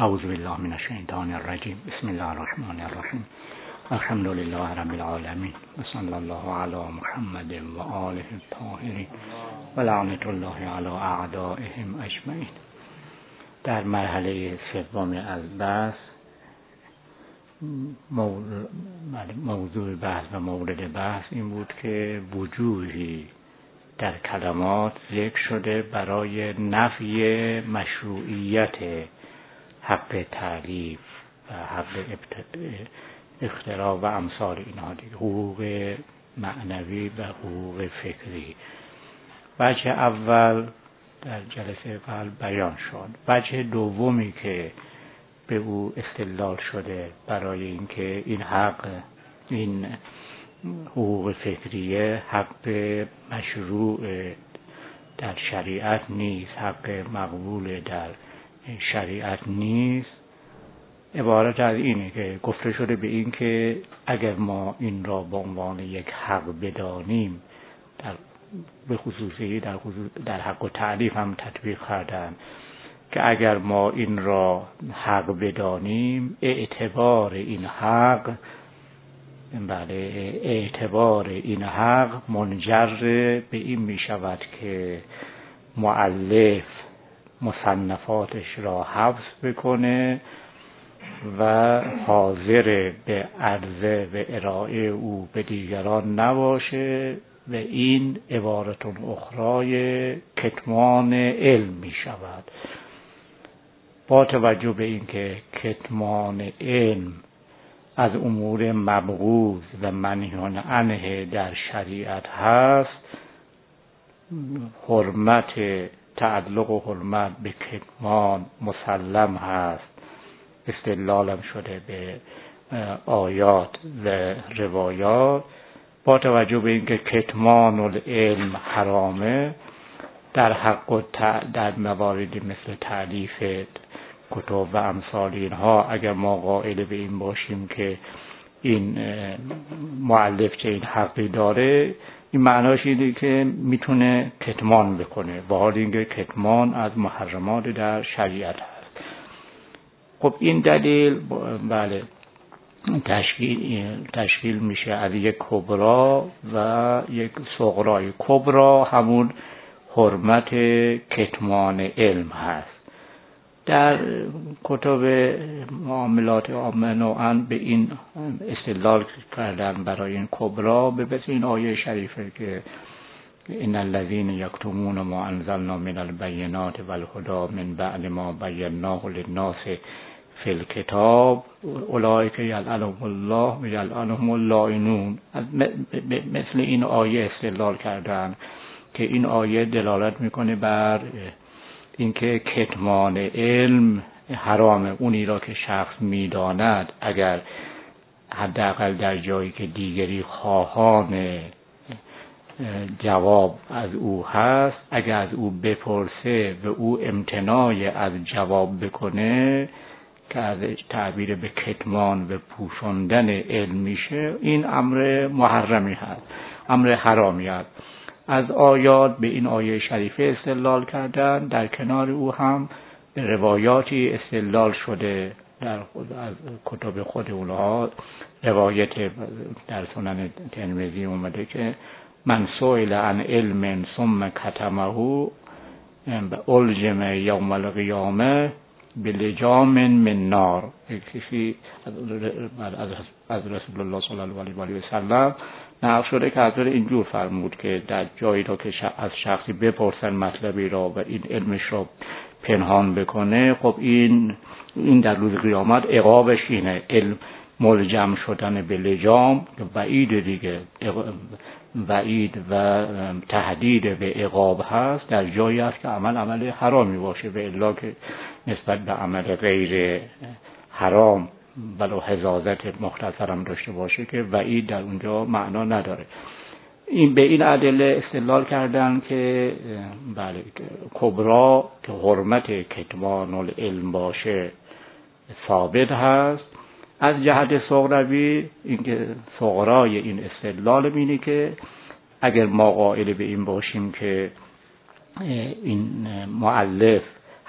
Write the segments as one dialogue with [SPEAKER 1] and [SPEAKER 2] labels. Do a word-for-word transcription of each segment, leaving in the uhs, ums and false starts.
[SPEAKER 1] اعوذ بالله من الشیطان الرجیم. بسم الله الرحمن الرحیم. الحمد لله رب العالمین و صلی الله علی محمد و آله الطاهرین و لعنت الله علی اعدائهم اجمعین. در مرحله سوم از بحث موضوع بحث و مورد بحث این بود که وجوهی در کلمات ذکر شده برای نفی مشروعیت حق تألیف و حق اختراع و امثال اینها دیگه، حقوق معنوی و حقوق فکری. وجه اول در جلسه قبل بیان شد. وجه دومی که به او استدلال شده برای اینکه این حق، این حقوق فکریه حق مشروع در شریعت نیست، حق مقبول در شریعت نیست، عبارت از اینه که گفته شده به این که اگر ما این را به عنوان یک حق بدانیم، در به خصوصی در, خصوص در حق و تألیف هم تطبیق کردن که اگر ما این را حق بدانیم، اعتبار این حق بله اعتبار این حق منجر به این می شود که مؤلف مصنفاتش را حفظ بکنه و حاضر به عرضه و ارائه او به دیگران نباشه و این عبارت اخرای کتمان علم می شود. با توجه به اینکه کتمان علم از امور مبغوض و منهی عنه در شریعت هست، حرمت تعلق و حرمت به کتمان مسلم هست. استدلالم شده به آیات و روایات. با توجه به اینکه کتمان العلم حرامه، در حق و در مواردی مثل تألیف کتب و امثال اینها، اگر ما قائل به این باشیم که این مؤلف چه این حقی داره، این معناش اینه که میتونه کتمان بکنه، با حال اینکه کتمان از محرمات در شریعت هست. خب این دلیل بله تشکیل تشکیل میشه از یک کبرا و یک صغرای. کبرا همون حرمت کتمان علم هست. در کتب معاملات عامه نوعاً به این استدلال کردن برای این کبرا به مثل این آیه شریفه که ان الذين یکتمون ما انزلنا من البینات والهدی من بعد ما بیناه للناس فی الکتاب اولئک یلعنهم الله و یلعنهم اللاعنون. مثل این آیه استدلال کردن که این آیه دلالت میکنه بر اینکه کتمان علم حرامه. اونی را که شخص میداند، اگر حداقل در جایی که دیگری خواهان جواب از او هست، اگر از او بپرسه و او امتناع از جواب بکنه که از تعبیر به کتمان و پوشاندن علم میشه، این امر محرمی هست، امر حرامی هست. از آیات به این آیه شریفه استدلال کردن. در کنار او هم به روایاتی استدلال شده در خود از کتب خود اونها. روایت در سنن ترمذی اومده که من سئل عن علم ثم کتمه الجم یوم القیامه بلجام من نار. کسی از رسول الله صلی الله علیه و سلم نقل شده که حضرت اینجور فرمود که در جایی را که از شخصی بپرسن مطلبی را و این علمش را پنهان بکنه، خب این این در روز قیامت عقابش اینه، علم ملجم شدن به لجام. وعید دیگه، وعید و تهدید به عقاب هست در جایی هست که عمل عمل حرامی باشه، و الا که نسبت به عمل غیر حرام ولو حزازت مختصرم داشته باشه که وعید در اونجا معنا نداره. این به این ادله استدلال کردن که بله کبرا که حرمت کتمان العلم باشه ثابت هست. از جهت صغروی، اینکه صغرای این استدلال اینه که اگر ما قائل به این باشیم که این مؤلف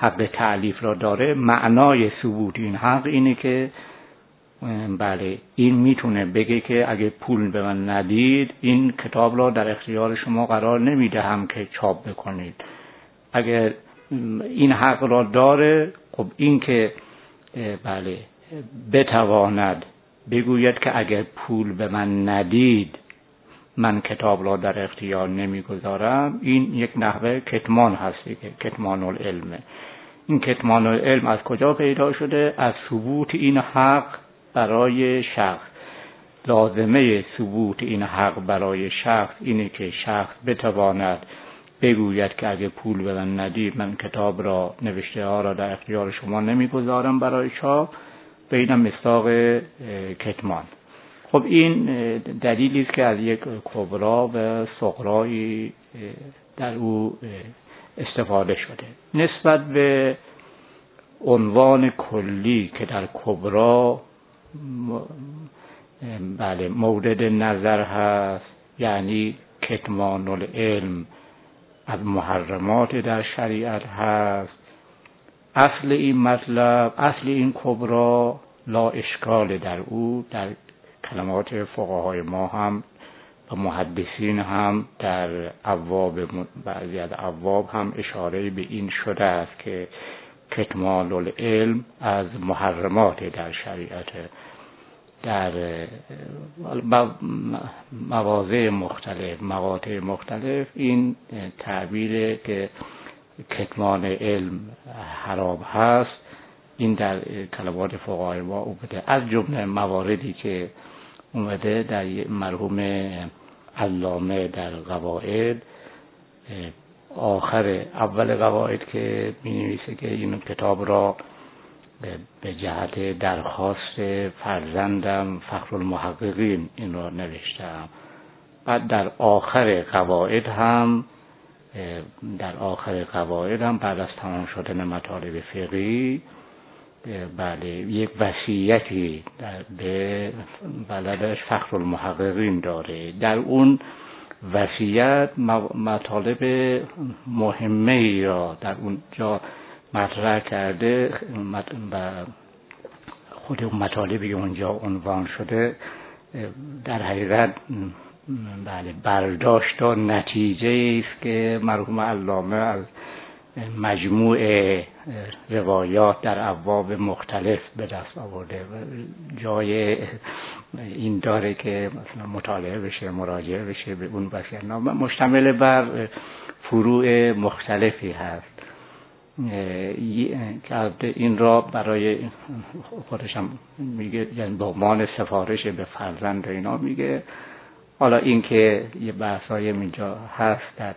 [SPEAKER 1] حق تألیف را داره، معنای ثبوت این حق اینه که بله این میتونه بگه که اگه پول به من ندید این کتاب را در اختیار شما قرار نمیدهم که چاپ بکنید. اگر این حق را داره، خب این که بله بتواند بگوید که اگر پول به من ندید من کتاب را در اختیار نمیگذارم، این یک نحوه کتمان هستی که کتمان العلمه. این کتمان العلم از کجا پیدا شده؟ از ثبوت این حق برای شخص. لازمه ثبوت این حق برای شخص اینه که شخص بتواند بگوید که اگه پول به من ندید من کتاب را، نوشته ها را در اختیار شما نمیگذارم برای چاپ. به اینم مصداق کتمان. خب این دلیلی است که از یک کبرا و صغرایی در او استفاده شده. نسبت به عنوان کلی که در کبرا بله مورد نظر هست، یعنی کتمان العلم از محرمات در شریعت هست، اصل این مطلب، اصل این کبرا لا اشکال در او، در کلمات فقهای ما هم و محدثین هم در ابواب، بعضی از ابواب هم اشاره به این شده است که کتمان العلم از محرمات در شریعت. در مواضع مختلف، مقاطع مختلف این تعبیر که کتمان علم حرام هست این در کلمات فقهای ما اومده. از جمله مواردی که اومده در مرحوم علامه در قواعد، آخر اول قواعد که می‌نویسه که این کتاب را به جهت درخواست فرزندم فخرالمحققین این را نوشتم. بعد در آخر قواعد هم در آخر قواعد هم بعد از تمام شدن مطالب فقهی بله یک وصیتی به بلدش فخرالمحققین داره. در اون وصیت مطالب مهمه را در اون جا مطرح کرده و خود اون مطالبی که اونجا عنوان شده در حقیقت بله برداشت و نتیجه است که مرحوم علامه از مجموع روایات در ابواب مختلف به دست آورده و جای این داره که مثلا مطالعه بشه، مراجعه بشه به اون وصیت‌نامه. مشتمل بر فروع مختلفی هست که این را برای خودش هم میگه، یعنی به عنوان سفارش به فرزند اینا میگه. حالا این که یه بحثای اینجا هست در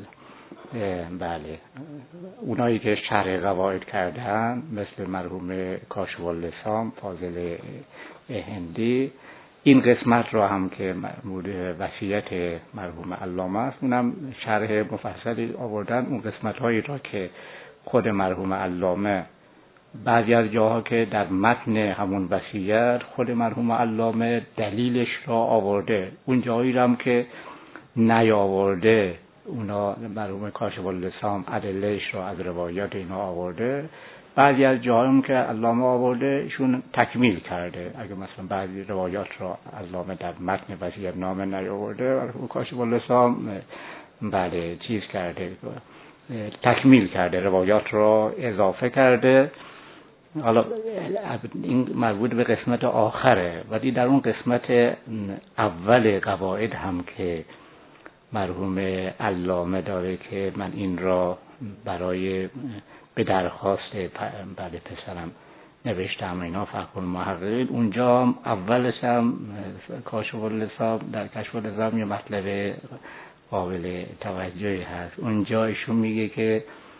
[SPEAKER 1] بله اونایی که شرح قواعد کردن مثل مرحوم کاشف اللسان فاضل هندی، این قسمت را هم که مورد وصیت مرحوم علامه است اونم شرح مفصلی آوردن. اون قسمت هایی را که خود مرحوم علامه بعضی از جاها که در متن همون وصیت خود مرحوم علامه دلیلش را آورده، اون جایی را هم که نیاورده اونا مرحوم کاشف اللسان ادلهش را از روایات اینا آورده. بعضی از جاها هم که علامه آورده ایشون تکمیل کرده. اگه مثلا بعضی روایات را علامه در متن وصیت نامه نیاورده، مرحوم کاشف اللسان بله چیز کرده، تکمیل کرده، روایات را اضافه کرده. حالا این مربوط به قسمت آخره، ولی در اون قسمت اول قواعد هم که مرحوم علامه داره که من این را برای به درخواست بعد پسرم نوشتم اینا فخرالمحققین، اونجا هم اولش هم کاشف اللسان در کشف اللسان یه مطلب قابل توجهی هست. اونجا ایشون میگه که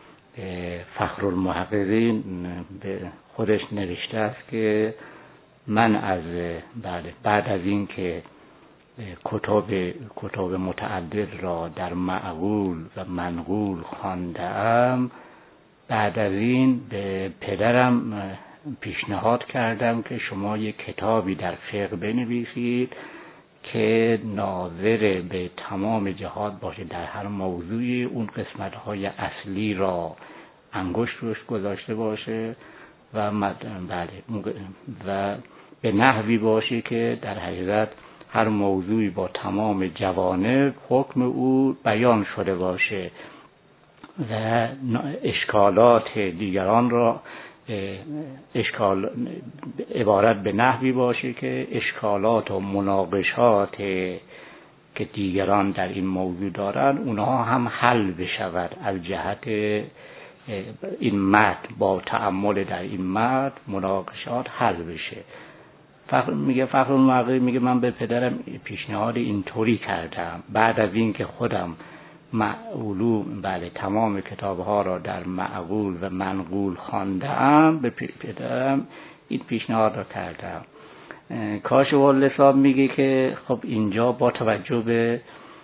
[SPEAKER 1] فخرالمحققین به خودش نوشته است که من از بعد بعد از این که کتاب کتاب متعدد را در معقول و منقول خواندم، بعد از این به پدرم پیشنهاد کردم که شما یک کتابی در فقه بنویسید که ناظر به تمام جهات باشه، در هر موضوعی اون قسمت‌های اصلی را انگشت روش گذاشته باشه و بله و به نحوی باشه که در حقیقت هر موضوعی با تمام جوانب حکم او بیان شده باشه و اشکالات دیگران را اشکال عبارت به نحوی باشه که اشکالات و مناقشات که دیگران در این موضوع دارن اونها هم حل بشود از جهت این متن، با تأمل در این متن مناقشات حل بشه. فخر میگه فخرالمغربی میگه من به پدرم پیشنهاد اینطوری کردم بعد از این که خودم معلوم بله تمام کتابها را در معقول و منقول خواندم به پدرم این پیشنهاد را کردم. کاشف اللسان میگه که خب اینجا با توجه به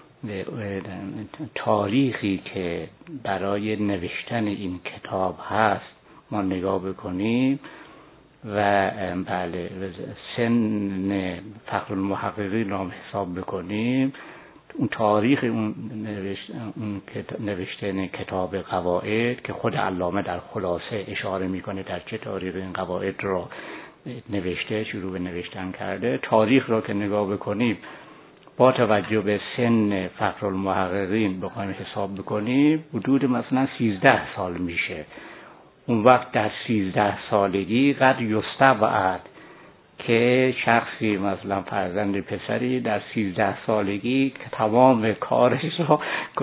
[SPEAKER 1] تاریخی که برای نوشتن این کتاب هست ما نگاه بکنیم و بله سن فخرالمحققین را حساب بکنیم، اون تاریخ اون نوشتن کتاب قواعد که خود علامه در خلاصه اشاره میکنه در چه تاریخ این قواعد را نوشته، شروع به نوشتن کرده. تاریخ را که نگاه بکنیم با توجه به سن فخرالمحققین بخوایم حساب بکنیم حدود مثلا سیزده سال میشه. اون وقت در سیزده سالگی قد یستبعد که شخصی مثلا فرزند پسری در سیزده سالگی که تمام کارش را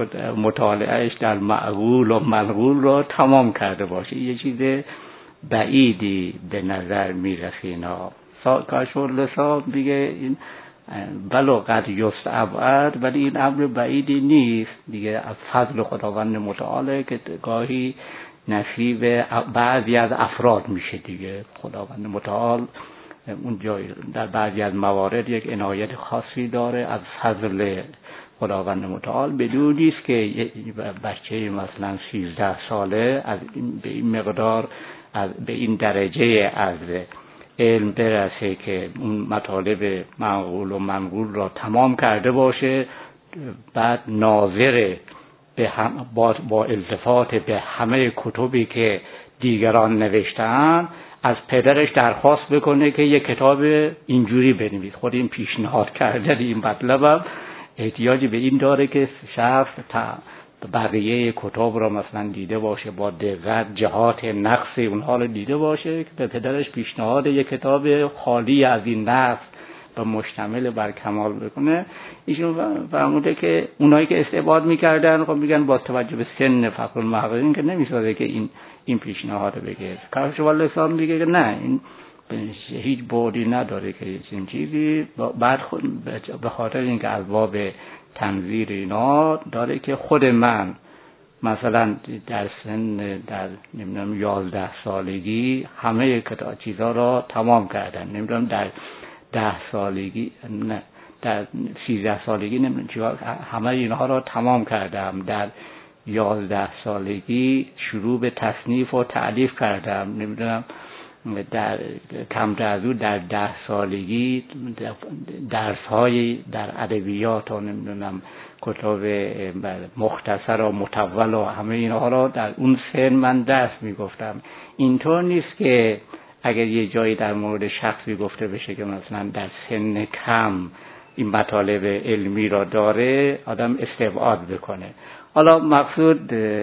[SPEAKER 1] مطالعهش در معقول و منقول را تمام کرده باشه، یه چیز بعیدی به نظر میرسه. اینا کاشف اللسان میگه این ولو قد یستبعد، ولی این امر بعیدی نیست دیگه، از فضل خداوند متعال که گاهی نصیب بعضی از افراد میشه دیگه. خداوند متعال اون جای در بعضی از موارد یک عنایت خاصی داره از فضل خداوند متعال، بدون نیست که بچه مثلا سیزده ساله از این به این مقدار از به این درجه از علم برسه که اون مطالب معقول و منقول را تمام کرده باشه، بعد ناظر به هم با, با التفات به همه کتبی که دیگران نوشتن از پدرش درخواست بکنه که یک کتاب اینجوری بنویس. خود این پیشنهاد کردن این مطلب احتیاجی به این داره که شخص بقیه کتاب را مثلا دیده باشه، با دقت جهات نقص اونها رو دیده باشه، که به پدرش پیشنهاد یک کتاب خالی از این نقص و مشتمل بر کمال بکنه. ایشون فرموده که اونایی که استعباد میکردن خب میگن با توجه به سن فخرالمحققین که نمیسازه که این این پیشنهاد بگه. کاشف اللسان میگه که نه، این هیچ بعدی نداره که این چیزی بعد خود به خاطر اینکه از باب تنظیر اینا داره که خود من مثلا در سن در نمیدونم یازده سالگی همه کتاب چیزا را تمام کردن، نمیدونم در ده سالگی نه در سیزده سالگی نمیدونم چیکار همه اینها را تمام کردم، در یازده سالگی شروع به تصنیف و تألیف کردم، نمیدونم در کمتر از او در ده سالگی درس های در ادبیات و نمیدونم کتاب مختصر و مطول و همه اینها را در اون سن من درس میگفتم. اینطور نیست که اگر یه جایی در مورد شخصی گفته بشه که مثلا در سن کم این مطالب علمی را داره آدم استبعاد بکنه. حالا مقصود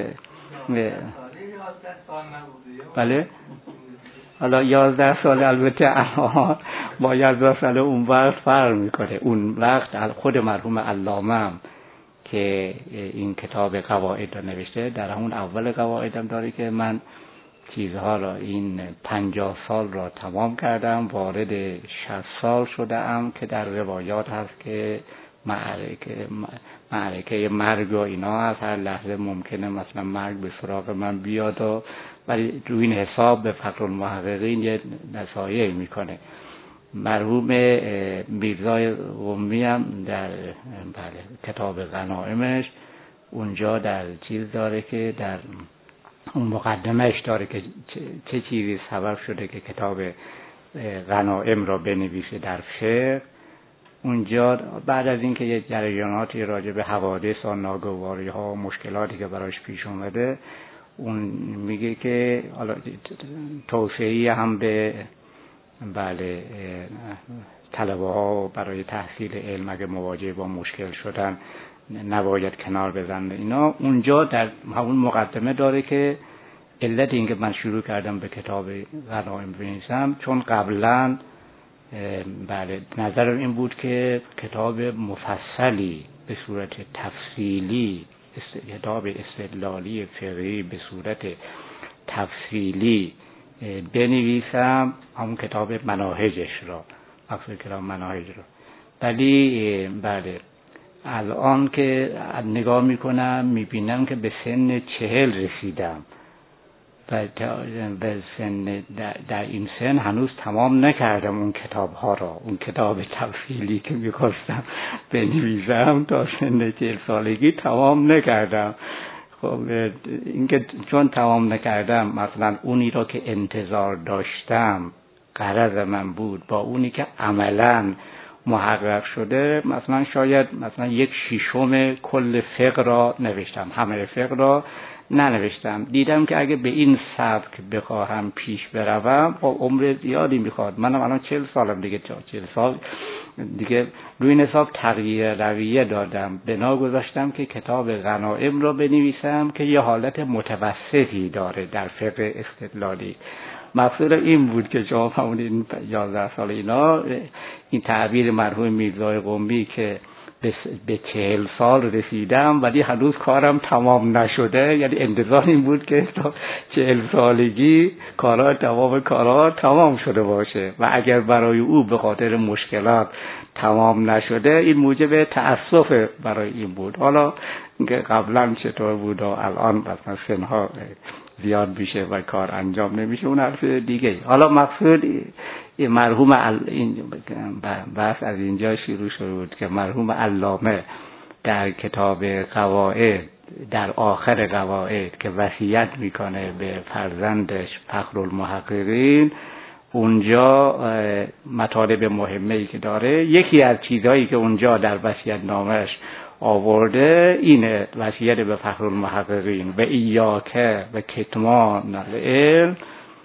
[SPEAKER 1] بله حالا یازده سال البته الان با یازده سال اون وقت فرق میکنه. اون وقت خود مرحوم علامه که این کتاب قواعد را نوشته در همون اول قواعدم داره که من چیزها را این پنجاه سال را تمام کردم، وارد شصت سال شدم که در روایات هست که معرکه معرکه مرگ و اینا از هر لحظه ممکنه مثلا مرگ به سراغ من بیاد و ولی روی این حساب به فخرالمحققین یه نصایح میکنه. مرحوم میرزای قمی هم در بله کتاب غنائمش اونجا در چیز داره که در اون مقدمهش داره که چه چیزی سبب شده که کتاب غنائم را بنویسه در فقه. اونجا بعد از اینکه یه جریاناتی راجع به حوادث و ناگواری ها و مشکلاتی که براش پیش اومده اون میگه که حالا توصیه هم به بله طلبه ها برای تحصیل علم اگه مواجه با مشکل شدن نباید کنار بزنه اینا. اونجا در همون مقدمه داره که علت اینکه من شروع کردم به کتاب غنایم بنویسم چون قبلا بله نظرم این بود که کتاب مفصلی به صورت تفصیلی، کتاب استدلالی فقهی به صورت تفصیلی بنویسم، همون کتاب مناهجش را، مقصود کتاب مناهج را. ولی بله الان که نگاه میکنم میبینم که به سن چهل رسیدم و به سن در این سن هنوز تمام نکردم اون کتاب ها را، اون کتاب تفصیلی که میخواستم بنویسم تا سن چهل سالگی تمام نکردم. خب اینکه چون تمام نکردم مثلا اونی را که انتظار داشتم غرض من بود با اونی که عملاً محقق شده، مثلا شاید مثلا یک شیشم کل فقه را نوشتم، همه فقه را ننوشتم. دیدم که اگه به این سبک بخواهم پیش بروم با عمر زیادی میخواد. منم الان چهل سالم دیگه، چهل سال دیگه روی این حساب تغییر رویه دادم، بنا گذاشتم که کتاب غنایم را بنویسم که یه حالت متوسطی داره در فقه استدلالی. مقصود این بود که شما همون این یازده سال اینا این تعبیر مرحوم میرزای قمی که به چهل سال رسیدم ولی هنوز کارم تمام نشده، یعنی انتظار این بود که تا چهل سالگی کارا تمام کارا تمام شده باشه و اگر برای او به خاطر مشکلات تمام نشده این موجب تأسف برای این بود. حالا که قبلا چطور بود و الان مثلا سنها زیاد میشه و کار انجام نمیشه اون حرف دیگه. حالا مقصود این مرحوم این بحث از اینجا شروع شده بود که مرحوم علامه در کتاب قواعد در آخر قواعد که وصیت میکنه به فرزندش فخرالمحققین، اونجا مطالب مهمه‌ای که داره، یکی از چیزهایی که اونجا در وصیت نامش آورده اینه وصیت به فخرالمحققین و ایاکه و کتمان العلم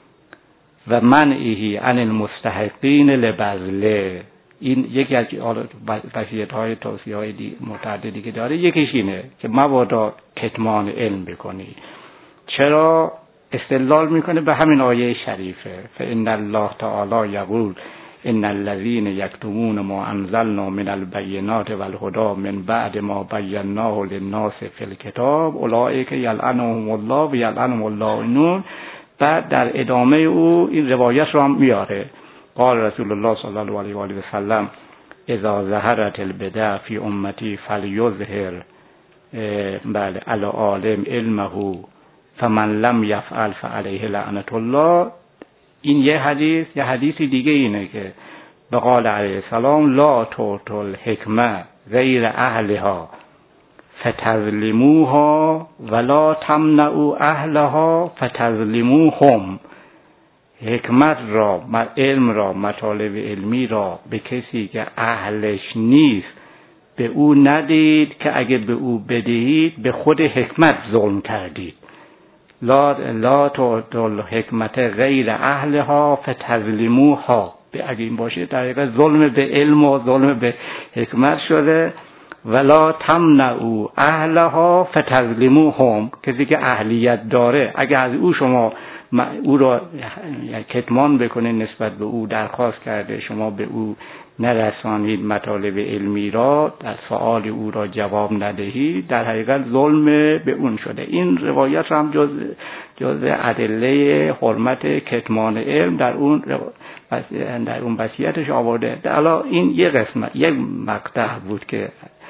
[SPEAKER 1] و منعه عن المستحقین لبذله. این یکی از وصیت‌های توصیه‌های متعددی که داره، یکیش اینه که مبادا کتمان علم بکنی. چرا؟ استدلال میکنه به همین آیه شریفه فإن الله تعالی یقول ان الذين يكتمون ما انزلنا من البينات والهدى من بعد ما بيناه للناس في الكتاب اولئك يلعنهم الله و يلعنهم اللائنون. بعد در ادامه او این روایت رو هم میاره، قال رسول الله صلی الله علیه و آله و سلم اذا ظهرت البدع في امتی فليظهر بله علی عالم علمه فمن لم يفعل فعليه لعنة الله. این یه حدیث. یه حدیثی دیگه اینه که به قول علیه السلام لا تعطوا الحکمة غیر اهلها فتظلموها ولا تمنعوا اهلها فتظلموهم. حکمت را، علم را، مطالب علمی را به کسی که اهلش نیست به او ندید که اگه به او بدهید به خود حکمت ظلم کردید. لا لا تعطوا الحکمة غیر اهلها فتظلموها. اگه این باشه در حقیقت ظلم به علم و ظلم به حکمت شده. ولا تمنعوا اهلها فتظلموهم. کسی که اهلیت داره اگه از او شما او را کتمان بکنه، نسبت به او درخواست کرده شما به او نرسانید مطالب علمی را، در سؤال او را جواب ندهید، در حقیقت ظلم به اون شده. این روایت هم جز جز ادله حرمت کتمان علم در اون در اون وصیتش آورده. حالا این یه قسمت، یک مقطع بود که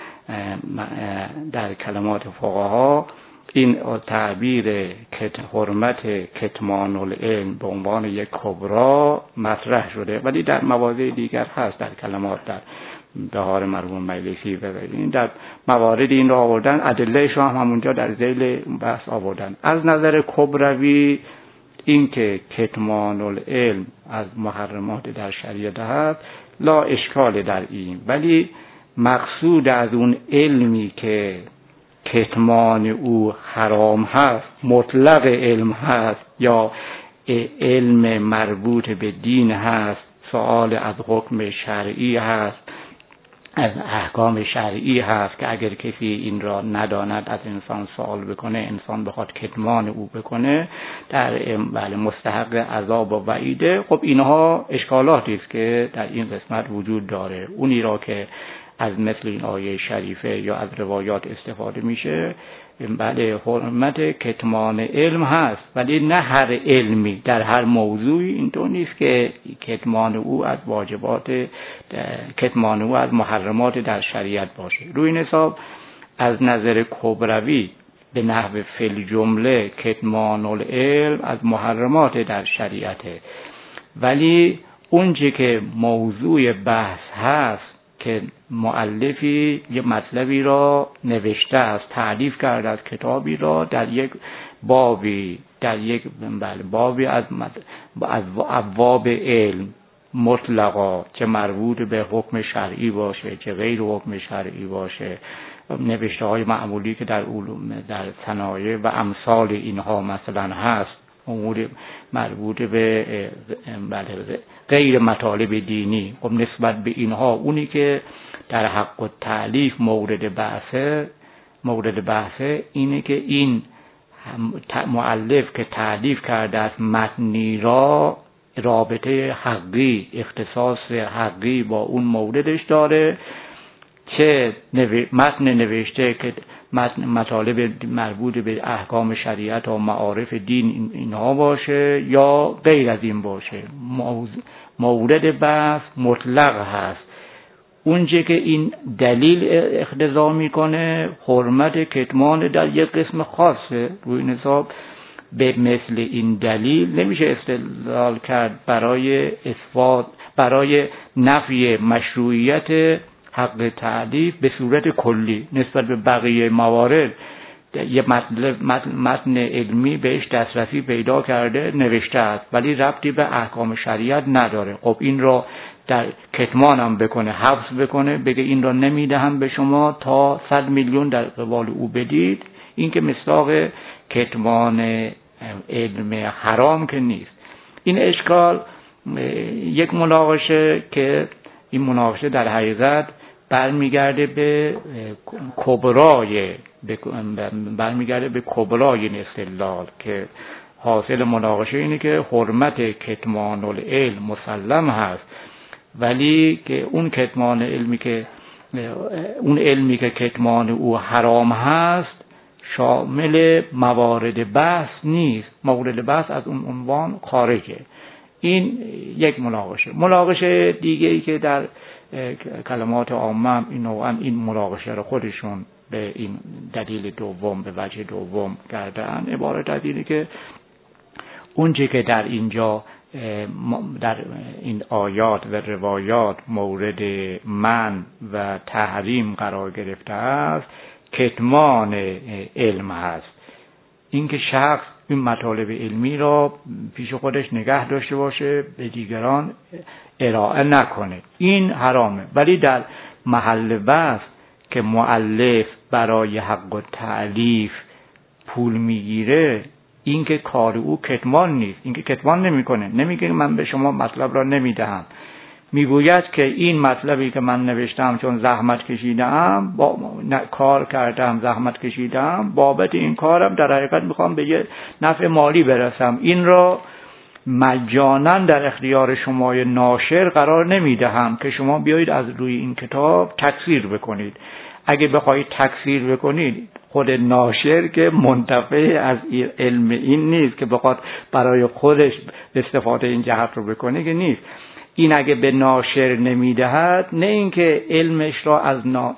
[SPEAKER 1] در کلمات فقها این تعبیر حرمت کتمان العلم به عنوان یک کبرا مطرح شده، ولی در مواضع دیگر هست در کلمات، در بهار مرحوم مجلسی و این در موارد این را آوردن، ادلهش هم همونجا در ذیل بحث آوردن. از نظر کبروی این که کتمان العلم از محرمات در شریعت هست لا اشکال در این، ولی مقصود از اون علمی که کتمان او حرام هست، مطلق علم هست یا علم مربوط به دین هست، سوال از حکم شرعی هست، از احکام شرعی هست که اگر کسی این را نداند از انسان سوال بکنه، انسان بخواد کتمان او بکنه، در بله مستحق عذاب و وعیده. خب اینها اشکالاتی است که در این قسمت وجود داره. اونی را که از مثل این آیه شریفه یا از روایات استفاده میشه، بله حرمت کتمان علم هست، ولی نه هر علمی در هر موضوعی. اینطور نیست که کتمان او از واجبات، کتمان او از محرمات در شریعت باشه. روی این حساب از نظر کبروی به نحو فی جمله کتمان العلم از محرمات در شریعته، ولی اونچه که موضوع بحث هست که مؤلفی یه مطلبی را نوشته است، تألیف کرده است، کتابی را در یک بابی در یک بله بابی از از ابواب علم مطلقا، چه مربوط به حکم شرعی باشه چه غیر حکم شرعی باشه، نوشته های معمولی که در علوم در صنایع و امثال اینها مثلا هست، امور مربوط به غیر مطالب دینی. خب نسبت به اینها اونی که در حق التألیف مورد بحثه مورد بحثه اینه که این مؤلف که تألیف کرده است متنی را رابطه حقی، اختصاص حقی با اون موردش داره، چه متن نوشته که متن مطالب مربوط به احکام شریعت و معارف دین اینها باشه یا غیر از این باشه، مورد بحث مطلق هست. اونجا که این دلیل اقتضا میکنه حرمت کتمان در یک قسم خاصه، روی این حساب به مثل این دلیل نمیشه استدلال کرد برای اثبات برای نفی مشروعیت حق تألیف به صورت کلی نسبت به بقیه موارد. یه متن, متن علمی بهش دسترسی پیدا کرده نوشته است ولی ربطی به احکام شریعت نداره، خب این را در کتمان هم بکنه، حبس بکنه، بگه این را نمیدهم به شما تا صد میلیون در قبال او بدید، این که مصداق کتمان علم حرام که نیست. این اشکال یک مناقشه که این مناقشه در حقیقت برمیگرده به کبرای برمیگرده به کبرای این استدلال که حاصل مناقشه اینه که حرمت کتمان العلم مسلم هست، ولی که اون کتمان علمی که اون علمی که کتمان او حرام هست شامل موارد بحث نیست، موارد بحث از اون عنوان خارجه. این یک مناقشه. مناقشه دیگه ای که در کلمات عامه این نوعا این مناقشه رو خودشون به این دلیل دوم به وجه دوم کردن، عبارت از اینه که اونچه که در اینجا در این آیات و روایات مورد منع و تحریم قرار گرفته است کتمان علم هست، اینکه شخص این مطالب علمی را پیش خودش نگه داشته باشه به دیگران ارائه نکنه، این حرامه. ولی در محل بحث که مؤلف برای حق التألیف پول میگیره، این که کار او کتمان نیست، این که کتمان نمیکنه، نمیگه من به شما مطلب را نمیدهم، میگوید که این مطلبی که من نوشتم چون زحمت کشیدم، با کار کردم، زحمت کشیدم، بابت این کارم در حقیقت میخوام به یه نفع مالی برسم، این را مجانا در اختیار شمای ناشر قرار نمیدهم که شما بیایید از روی این کتاب تکثیر بکنید. اگه بخواید تکثیر بکنید، خود ناشر که منتفع از علم این نیست که بخواد برای خودش استفاده این جهت رو بکنه که نیست. این اگه به ناشر نمیدهد، نه اینکه علمش را از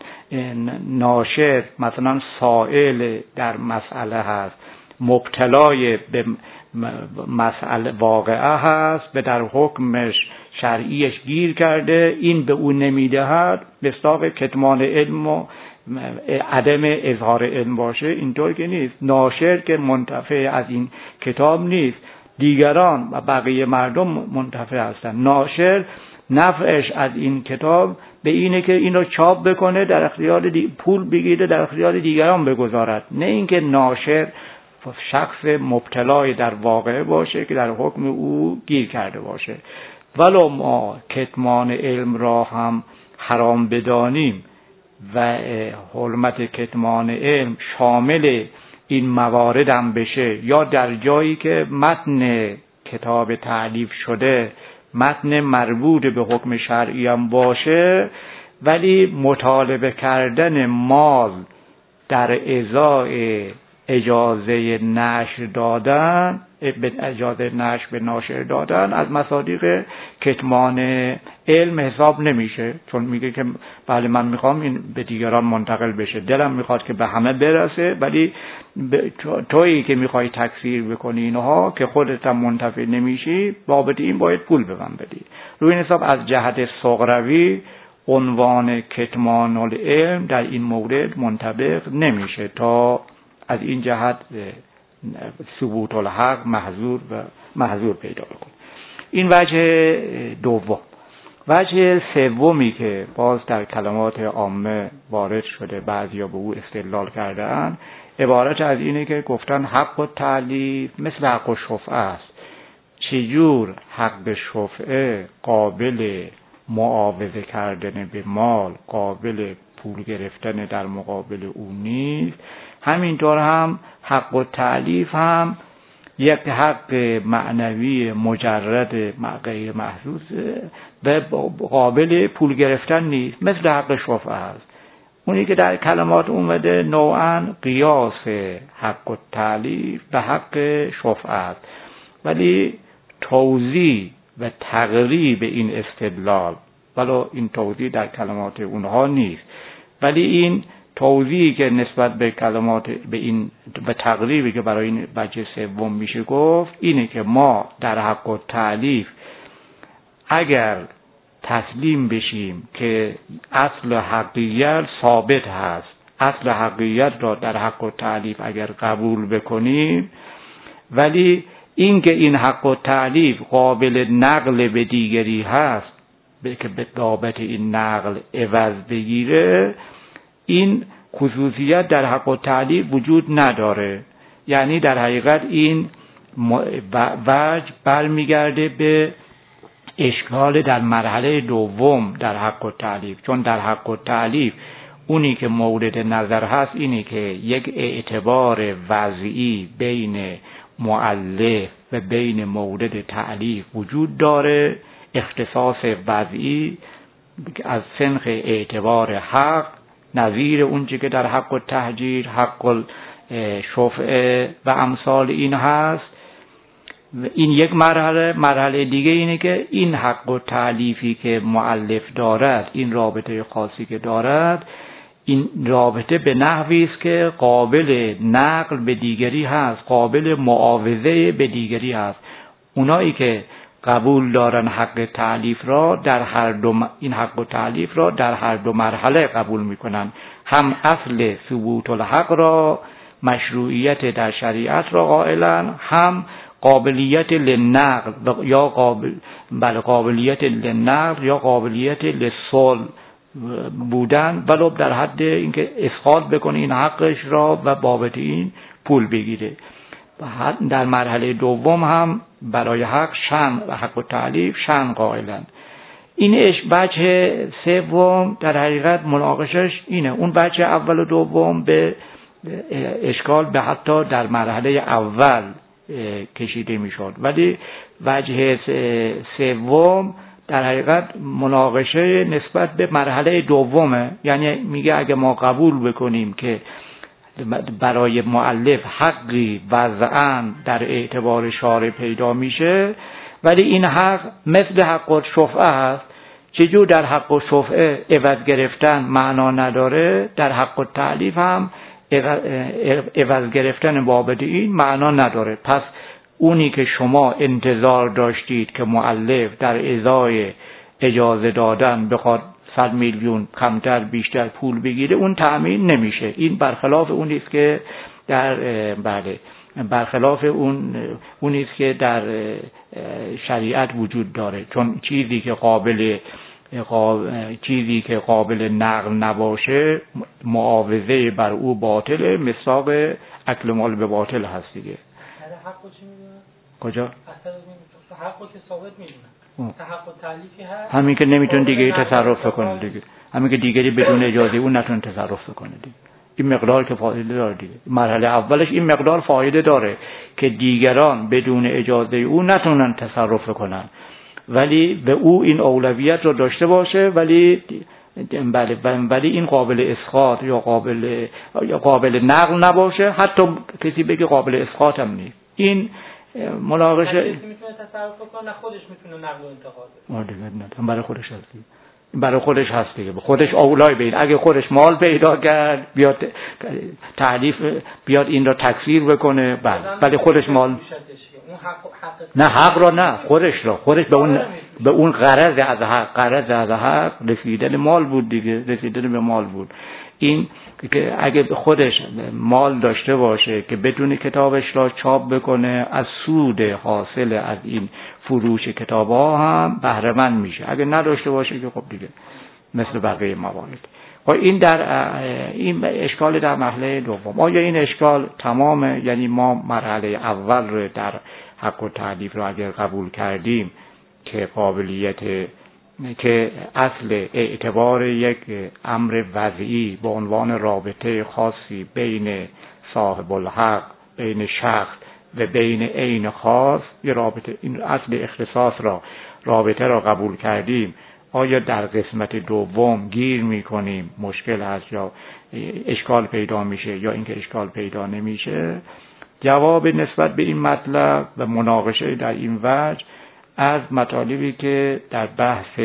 [SPEAKER 1] ناشر مثلا سائل در مسئله هست، مبتلای به مسئله واقعه هست، به در حکمش شرعیش گیر کرده، این به او نمیدهد، مصداق کتمان علم و عدم اظهار علم باشه، اینطور که نیست. ناشر که منتفع از این کتاب نیست، دیگران و بقیه مردم منتفع هستند. ناشر نفعش از این کتاب به اینه که اینو چاپ بکنه، در اختیار دی... پول بگیره، در اختیار دیگران بگذارد، نه اینکه ناشر شخص مبتلای در واقعه باشه که در حکم او گیر کرده باشه. ولو ما کتمان علم را هم حرام بدانیم و حرمت کتمان علم شامل این موارد هم بشه، یا در جایی که متن کتاب تألیف شده متن مربوط به حکم شرعی هم باشه، ولی مطالبه کردن مال در ازای اجازه نشر دادن، به اجازه نشر به ناشر دادن از مصادیق کتمان علم حساب نمیشه، چون میگه که بله من میخوام این به دیگران منتقل بشه، دلم میخواد که به همه برسه، ولی تویی که میخوای تکثیر بکنی اینها که خودت هم منتفع نمیشی، بابت این باید پول به من بدی. روی این حساب از جهت صغروی عنوان کتمان العلم در این مورد منطبق نمیشه تا از این جهت ثبوت الحق محظور و محظور پیدا کنه. این وجه دوم. وجه سومی که باز در کلمات عامه وارد شده، بعضیا به او استدلال کردن، عبارت از اینه که گفتن حق و تألیف مثل حق و شفعه است. چجور حق شفعه قابل معاوضه کردن به مال، قابل پول گرفتن در مقابل او نیست، همینطور هم حق و تألیف هم یک حق معنوی مجرد غیر محسوس و قابل پول گرفتن نیست، مثل حق شفعه است. اونی که در کلمات اومده نوعاً قیاس حق و تألیف به حق شفعه است، ولی توضیح و تقریب این استدلال، ولی این توضیح در کلمات اونها نیست، ولی این توضیحی که نسبت به کلمات به این به تقریبی که برای این وجه سوم میشه گفت اینه که ما در حق و تألیف اگر تسلیم بشیم که اصل حقیقت ثابت هست، اصل حقیقت را در حق و تألیف اگر قبول بکنیم، ولی اینکه این حق و تألیف قابل نقل به دیگری هست که به بابت این نقل عوض بگیره، این خصوصیت در حق و تألیف وجود نداره. یعنی در حقیقت این وجه برمیگرده به اشکال در مرحله دوم در حق و تألیف، چون در حق و تألیف اونی که مورد نظر هست اینه که یک اعتبار وضعی بین مؤلف و بین مورد تألیف وجود داره، اختصاص وضعی از سنخ اعتبار حق، نظیر اونچه که در حق و تهجیر، حق شفعه و امثال این هست. این یک مرحله. مرحله دیگه اینه که این حق و تألیفی که مؤلف دارد، این رابطه خاصی که دارد، این رابطه به نحوی است که قابل نقل به دیگری هست، قابل معاوضه به دیگری هست. اونایی که قبول دارن حق تألیف را در هر دو م... این حق و تألیف را در هر دو مرحله قبول میکنن، هم اصل ثبوت الحق را، مشروعیت در شریعت را قائلن، هم قابلیت للنقل یا قابل بل قابلیت للنقل یا قابلیت للصلح بودن، ولو در حد اینکه اسقاط بکنه این حقش را و بابت این پول بگیره. در مرحله دوم هم برای حق شن و حق و تألیف شن قائلند. اینش بچه سوم در حقیقت مناقشش اینه. اون بچه اول و دوم به اشکال به حتی در مرحله اول کشیده میشد، ولی وجه سوم در حقیقت مناقشه نسبت به مرحله دومه. یعنی میگه اگه ما قبول بکنیم که برای مؤلف حقی وضعاً در اعتبار شارع پیدا میشه، ولی این حق مثل حق و شفعه هست، چجور در حق و شفعه عوض گرفتن معنا نداره، در حق و تألیف هم عوض گرفتن بابت این معنا نداره. پس اونی که شما انتظار داشتید که مؤلف در ازای اجازه دادن بخواد صد میلیون کمتر بیشتر پول بگیره، اون تأمین نمیشه. این برخلاف اونی است که در بله برخلاف اون اونی است که در شریعت وجود داره، چون چیزی که قابل چیزی که قابل نقل نباشه معاوضه بر او باطله، مساق اکل مال به باطل هست دیگه.
[SPEAKER 2] حقو چی میدونه؟
[SPEAKER 1] کجا؟
[SPEAKER 2] اصلا حقو که ثابت میدونه، تحقق تعلیفی هست،
[SPEAKER 1] همین که نمیتونه دیگه تصرف کنه دیگه، همین که دیگری بدون اجازه اون نتونه تصرف کنه دیگه. این مقدار که فایده داره دیگه. مرحله اولش این مقدار فایده داره که دیگران بدون اجازه او نتونن تصرف کنن، ولی به او این اولویت رو داشته باشه، ولی بله ولی این قابل اسقاط یا قابل یا قابل نقل نباشه، حتی کسی بگه قابل اسقاط هم نیست. این مناقشه
[SPEAKER 2] کسی میتونه تصرف کنه، خودش میتونه نقل و انتقال
[SPEAKER 1] بده. آره دیگه، برای خودش هست دیگه. برای خودش هست دیگه، خودش اولای بید. اگه خودش مال پیدا کرد بیاد تعلیف بیاد این را تکثیر بکنه، بله ولی خودش مال نه حق را نه خودش را خودش به اون به اون غرض از حق غرض از حق رسیدن مال بود دیگه، رسیدن به مال بود. این که اگه خودش مال داشته باشه که بدون کتابش را چاپ بکنه، از سود حاصل از این فروش کتاب‌ها هم بهره مند میشه. اگه نداشته باشه که خب دیگه مثل بقیه موارد. خب این در این اشکال در مرحله دوم. آیا این اشکال تمامه؟ یعنی ما مرحله اول رو در حق و تعلیف رو اگر قبول کردیم که قابلیت که اصل اعتبار یک امر وضعی به عنوان رابطه خاصی بین صاحب الحق، بین شخص و بین عین خاص، یه رابطه، این اصل اختصاص را رابطه را قبول کردیم، آیا در قسمت دوم گیر میکنیم، مشکل هست یا اشکال پیدا میشه یا اینکه اشکال پیدا نمیشه؟ جواب نسبت به این مطلب و مناقشه در این وجه از مطالبی که در بحث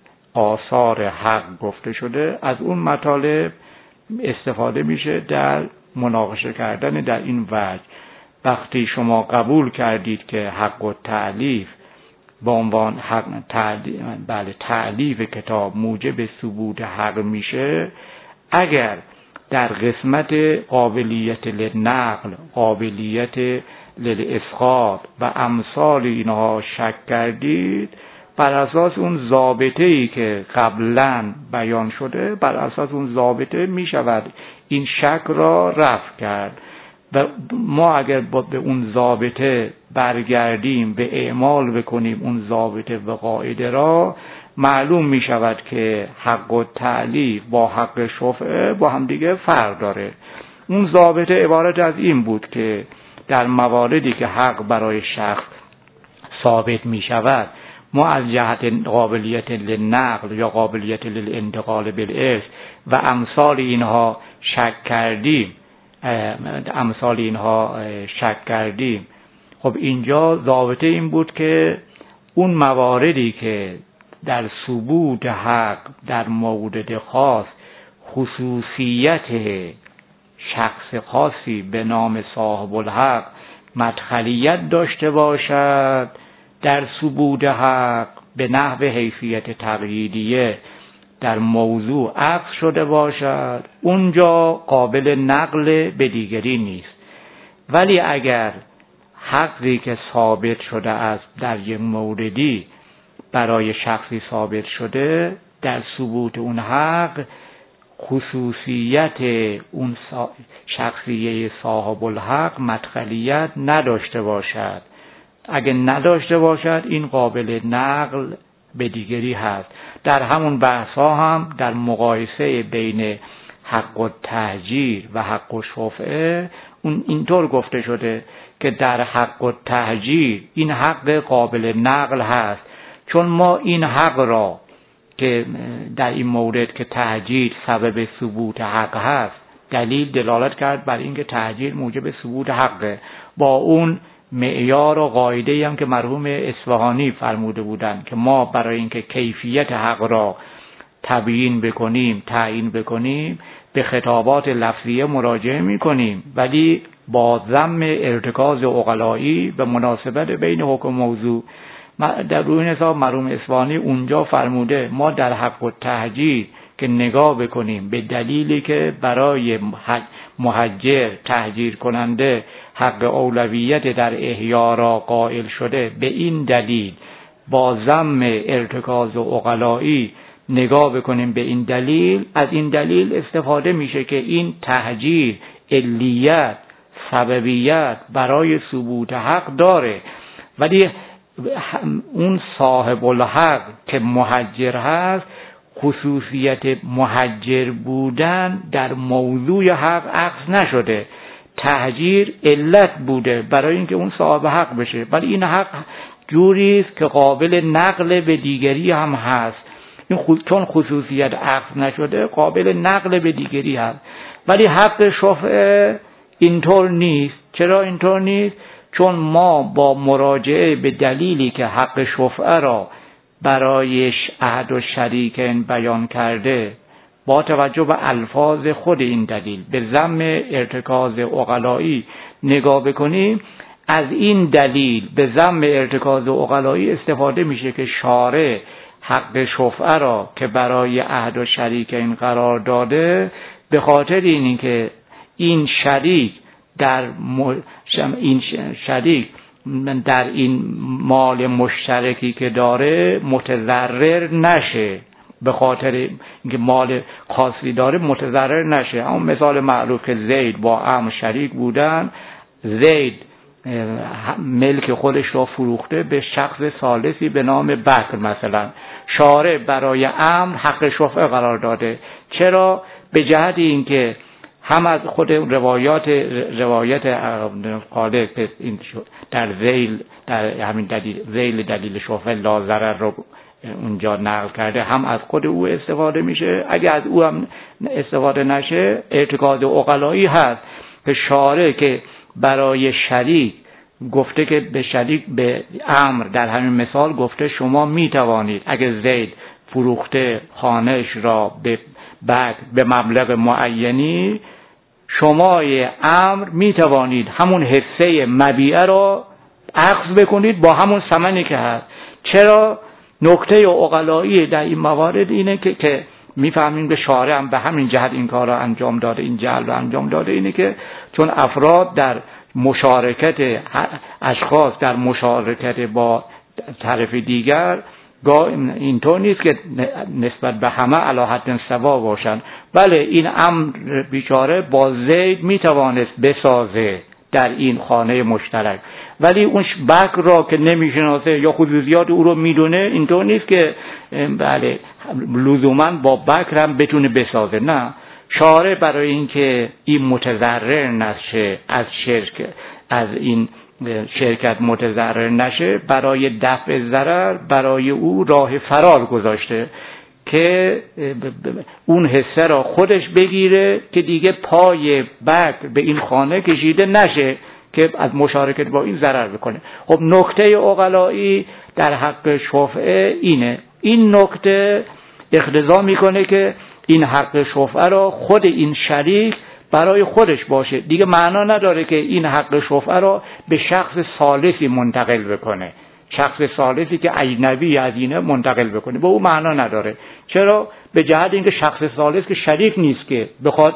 [SPEAKER 1] آثار حق گفته شده، از اون مطالب استفاده میشه در مناقشه کردن در این وجه. وقتی شما قبول کردید که حق و تعلیف با عنوان حق تعلیف، بله تعلیف کتاب موجب ثبوت حق میشه، اگر در قسمت قابلیت لنقل، قابلیت للاسقاط و امثال اینها شک کردید، بر اساس اون ضابطه‌ای که قبلا بیان شده، بر اساس اون ضابطه می شود این شک را رفع کرد. و ما اگر به اون ضابطه برگردیم و اعمال بکنیم اون ضابطه و قاعده را، معلوم می شود که حق و تعلیف با حق شفعه با هم دیگه فرق داره. اون ضابطه عبارت از این بود که در مواردی که حق برای شخص ثابت می شود، ما از جهت قابلیت للنقل یا قابلیت للانتقال بالارث و امثال اینها شک کردیم امثال اینها شک کردیم خب اینجا ضابطه این بود که اون مواردی که در ثبوت حق در مورد خاص خصوصیت شخص خاصی به نام صاحب الحق مدخلیت داشته باشد، در ثبوت حق به نحو حیثیت تقییدیه در موضوع عکس شده باشد، اونجا قابل نقل به دیگری نیست. ولی اگر حقی که ثابت شده است در یک موردی برای شخصی ثابت شده، در ثبوت اون حق خصوصیت اون شخصیه صاحب الحق مدخلیت نداشته باشد، اگه نداشته باشد این قابل نقل به دیگری هست. در همون بحث ها هم در مقایسه بین حق و تهجیر و حق و شفعه اون اینطور گفته شده که در حق و تهجیر این حق قابل نقل هست، چون ما این حق را که در این مورد که تهجیر سبب ثبوت حق هست، دلیل دلالت کرد بر اینکه تهجیر موجب ثبوت حقه، با اون معیار و قاعده‌ای هم که مرحوم اصفهانی فرموده بودند که ما برای اینکه کیفیت حق را تبیین بکنیم، تعیین بکنیم، به خطابات لفظیه مراجعه می‌کنیم، ولی با ضم ارتکاز عقلایی به مناسبت بین حکم موضوع. در روی این حساب مرحوم اصفهانی اونجا فرموده ما در حق و تهجیر که نگاه بکنیم به دلیلی که برای مهجر تهجیر کننده حق اولویت در احیا را قائل شده، به این دلیل با ضم ارتکاز و عقلایی نگاه بکنیم به این دلیل، از این دلیل استفاده میشه که این تهجیر علیت سببیت برای ثبوت حق داره، ولی اون صاحب الحق که مهجر هست خصوصیت مهجر بودن در موضوع حق عکس نشده، تهجیر علت بوده برای اینکه اون صاحب حق بشه، ولی این حق جوری است که قابل نقل به دیگری هم هست، این خود چون خصوصیت عکس نشده قابل نقل به دیگری هست. ولی حق شفعه اینطور نیست. چرا اینطور نیست؟ چون ما با مراجعه به دلیلی که حق شفعه را برایش عهد و شریکین بیان کرده، با توجه به الفاظ خود این دلیل به ضم ارتکاز عقلایی نگاه بکنیم، از این دلیل به ضم ارتکاز عقلایی استفاده میشه که شارع حق شفعه را که برای عهد و شریکین قرار داده، به خاطر اینی که این شریک در م... این شریک در این مال مشترکی که داره متضرر نشه، به خاطر اینکه مال خاصی داره متضرر نشه. اما مثال معروف که زید با عمرو شریک بودن، زید ملک خودش را فروخته به شخص ثالثی به نام بکر، مثلا شارع برای عمرو حق شفعه قرار داده. چرا؟ به جهت اینکه هم از خود روایات روایت خالق این در ذیل در همین دلیل ذیل دلیل شفعه لا ضرر رو اونجا نقل کرده، هم از خود او استفاده میشه. اگه از او هم استفاده نشه ارتکاز عقلایی هست که شارع که برای شریک گفته که به شریک به عمرو در همین مثال گفته شما میتوانید اگه زید فروخته خانهش را به بعد به مبلغ معینی، شمای عمرو میتوانید همون حصه مبیعه را اخذ بکنید با همون ثمنی که هست. چرا؟ نکته عقلایی در این موارد اینه که که میفهمیم که شارع هم به همین جهت این کار را انجام داده، این جعل را انجام داده، اینه که چون افراد در مشارکت اشخاص در مشارکت با طرف دیگر اینطور نیست که نسبت به همه علی حد سوا باشن. بله این امر بیچاره با زید میتوانست بسازه در این خانه مشترک، ولی اون بکر را که نمیشناسه یا خصوصیات او رو میدونه، اینطور نیست که بله لزوما با بکر هم بتونه بسازه. نه، شارع برای اینکه این متضرر نشه از شرک، از این شرکت متضرر نشه، برای دفع ضرر برای او راه فرار گذاشته که اون حصه را خودش بگیره که دیگه پای بکر به این خانه کشیده نشه که از مشارکت با این ضرر بکنه. خب نکته عقلایی در حق شفعه اینه. این نکته اقتضا میکنه که این حق شفعه را خود این شریک برای خودش باشه، دیگه معنا نداره که این حق شفعه را به شخص ثالثی منتقل بکنه، شخص ثالثی که اجنبی از اینه منتقل بکنه، به او معنا نداره. چرا؟ به جهت اینکه شخص ثالث که شریک نیست که بخواد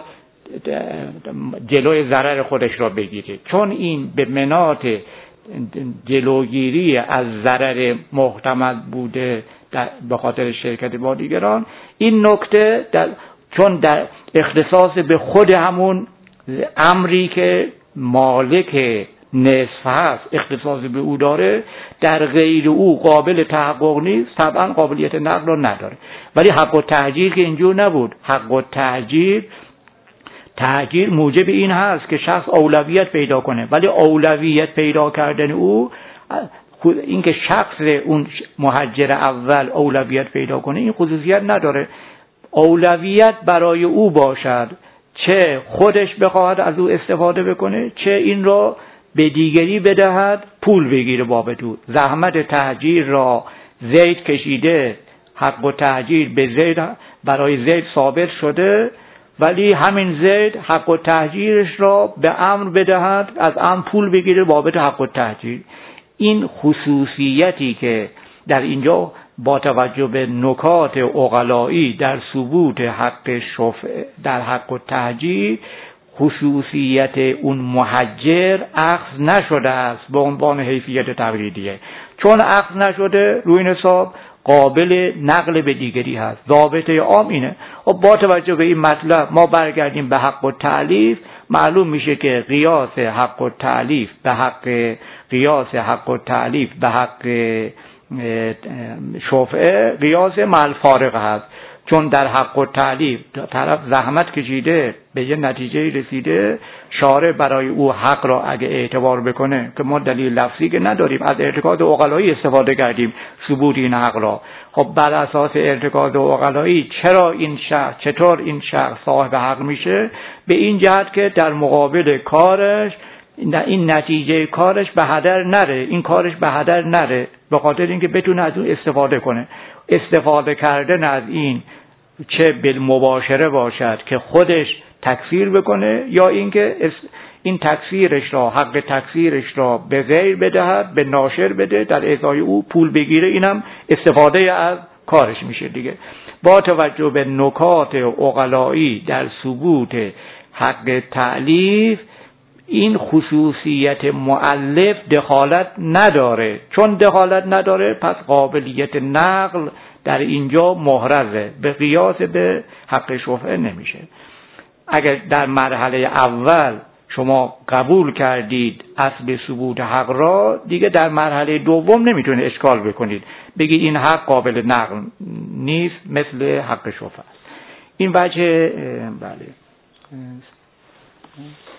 [SPEAKER 1] جلوی ضرر خودش را بگیره، چون این به منات جلوگیری از ضرر محتمل بوده به خاطر شرکت با دیگران. این نکته در چون در اختصاص به خود همون امری که مالک نصف هست اختصاص به او داره، در غیر او قابل تحقق نیست، طبعا قابلیت نقل رو نداره. ولی حق التهجیر که اینجور نبود. حق التهجیر تهجیر موجب این هست که شخص اولویت پیدا کنه، ولی اولویت پیدا کردن او، این که شخص اون مهجر اول اولویت پیدا کنه، این خصوصیت نداره. اولویت برای او باشد، چه خودش بخواهد از او استفاده بکنه، چه این را به دیگری بدهد پول بگیره بابت او. زحمت تهجیر را زید کشیده، حق و تهجیر به زید برای زید ثابت شده، ولی همین زید حق و تهجیرش را به عمرو بدهد، از عمرو پول بگیره بابت حق و تهجیر. این خصوصیتی که در اینجا با توجه به نکات عقلایی در ثبوت حق شفعه در حق و تهجیر، خصوصیت اون محجر اخذ نشده است به عنوان حیثیت تقلیدیه. چون اخذ نشده روی این حساب قابل نقل به دیگری هست. ضابطه عام اینه. و با توجه به این مطلب ما برگردیم به حق التألیف، معلوم میشه که قیاس حق التألیف به حق قیاس حق التألیف به حق شفعه قیاس مع الفارق هست. چون در حق التألیف طرف زحمت کشیده به یه نتیجه رسیده، شارع برای او حق را اگه اعتبار بکنه که ما دلیل لفظی که نداریم، از اعتقاد عقلایی استفاده کردیم ثبوت این حق را، خب بر اساس اعتقاد عقلایی چرا این شخص چطور این شخص صاحب حق میشه؟ به این جهت که در مقابل کارش این نتیجه کارش به هدر نره، این کارش به هدر نره، به خاطر اینکه بتونه از اون استفاده کنه. استفاده کردن از این چه بالمباشره باشد که خودش تکفیر بکنه، یا اینکه این تکفیرش را حق تکفیرش را به غیر بدهد، به ناشر بده، در ازای او پول بگیره، اینم استفاده از کارش میشه دیگه. با توجه به نکات عقلایی در ثبوت حق تألیف این خصوصیت مؤلف دخالت نداره. چون دخالت نداره پس قابلیت نقل در اینجا محرزه، به قیاس به حق شفعه نمیشه. اگر در مرحله اول شما قبول کردید اصل ثبوت حق را، دیگه در مرحله دوم نمیتونه اشکال بکنید بگید این حق قابل نقل نیست، مثل حق شفعه است. این وجه بله